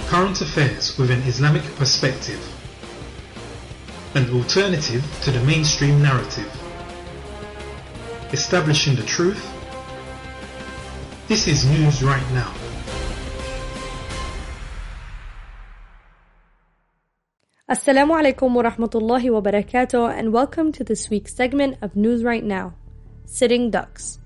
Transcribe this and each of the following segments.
current affairs with an Islamic perspective, an alternative to the mainstream narrative, establishing the truth. This is News Right Now. Assalamu alaikum wa rahmatullahi wa barakatuh, and welcome to this week's segment of News Right Now, Sitting Ducks.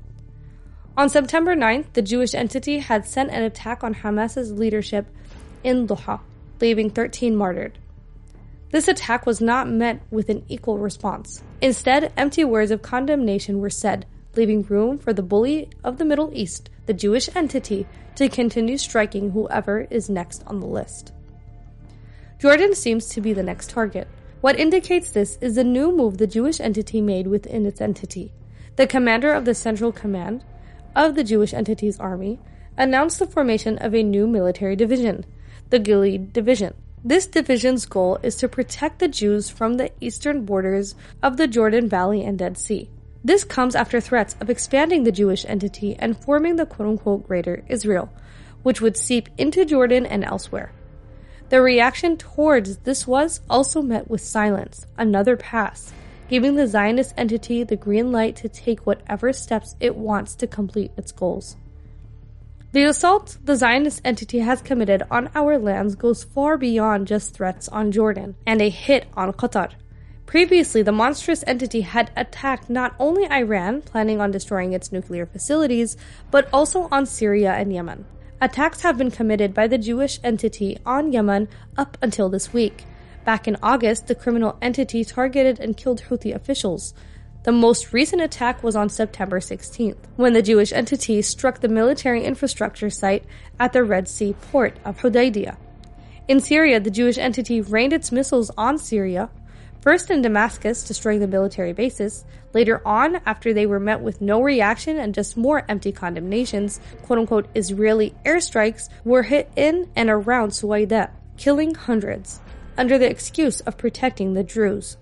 On September 9th, the Jewish entity had sent an attack on Hamas's leadership in Doha, leaving 13 martyred. This attack was not met with an equal response. Instead, empty words of condemnation were said, leaving room for the bully of the Middle East, the Jewish entity, to continue striking whoever is next on the list. Jordan seems to be the next target. What indicates this is the new move the Jewish entity made within its entity. The commander of the Central Command of the Jewish entity's army announced the formation of a new military division, the Gilead Division. This division's goal is to protect the Jews from the eastern borders of the Jordan Valley and Dead Sea. This comes after threats of expanding the Jewish entity and forming the quote-unquote Greater Israel, which would seep into Jordan and elsewhere. The reaction towards this was also met with silence, another pass, giving the Zionist entity the green light to take whatever steps it wants to complete its goals. The assault the Zionist entity has committed on our lands goes far beyond just threats on Jordan and a hit on Qatar. Previously, the monstrous entity had attacked not only Iran, planning on destroying its nuclear facilities, but also on Syria and Yemen. Attacks have been committed by the Jewish entity on Yemen up until this week. Back in August, the criminal entity targeted and killed Houthi officials. The most recent attack was on September 16th, when the Jewish entity struck the military infrastructure site at the Red Sea port of Hudaybiyah. In Syria, the Jewish entity rained its missiles on Syria, first in Damascus, destroying the military bases. Later on, after they were met with no reaction and just more empty condemnations, quote-unquote Israeli airstrikes were hit in and around Suwaidah, killing hundreds, under the excuse of protecting the Druze.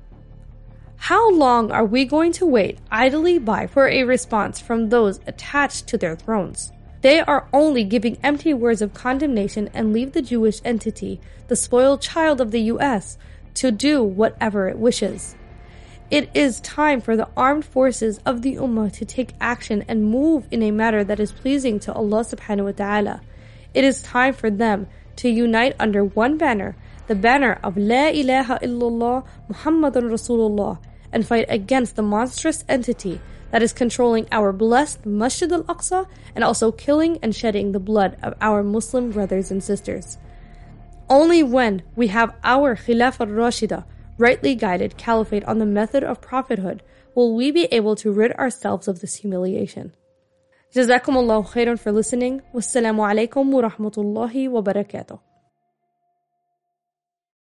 How long are we going to wait idly by for a response from those attached to their thrones? They are only giving empty words of condemnation and leave the Jewish entity, the spoiled child of the U.S., to do whatever it wishes. It is time for the armed forces of the Ummah to take action and move in a manner that is pleasing to Allah subhanahu wa ta'ala. It is time for them to unite under one banner, the banner of La ilaha illallah Muhammadun Rasulullah, and fight against the monstrous entity that is controlling our blessed Masjid al-Aqsa and also killing and shedding the blood of our Muslim brothers and sisters. Only when we have our Khilafah al-Rashida, rightly guided caliphate on the method of prophethood, will we be able to rid ourselves of this humiliation. Jazakumullahu khairan for listening. Wassalamu alaikum wa rahmatullahi wa barakatuh.